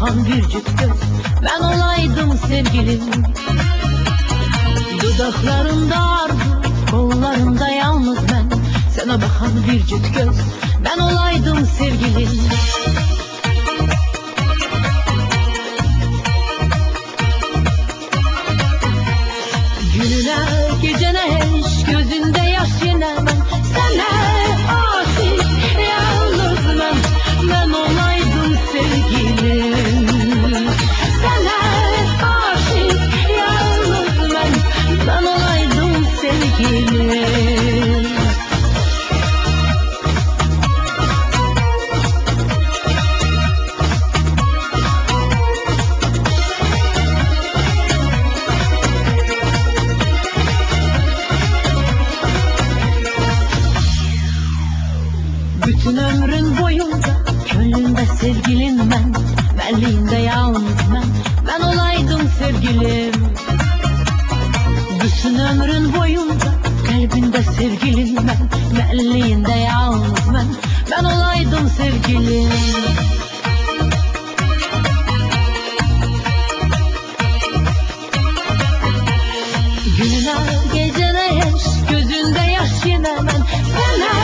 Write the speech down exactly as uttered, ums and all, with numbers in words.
bakan bir cüt göz, ben olaydım sevgilim. Dudaklarında arzu, kollarında yalnız ben, sana bakan bir cüt göz, ben olaydım sevgilim. Gününe gecene eş, gözünde yaş yine ben, sana aşık yalnız ben, ben olaydım sevgilim. Sana aşık yalnız ben, ben olaydım sevgilim. Bütün ömrün boyunca gönlünde sevgilin ben, benliğinde yalnız ben, ben olaydım sevgilim. Bütün ömrün boyunca kalbinde sevgilin ben, benliğinde yalnız ben, ben olaydım sevgilim. Gününe gecene yaş, gözünde yaş yine ben, sana